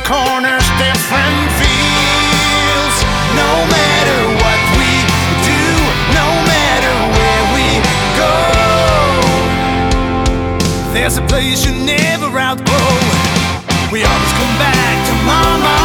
corners, different fields. No matter what we do, no matter where we go, there's a place you never outgrow. We always come back to mama.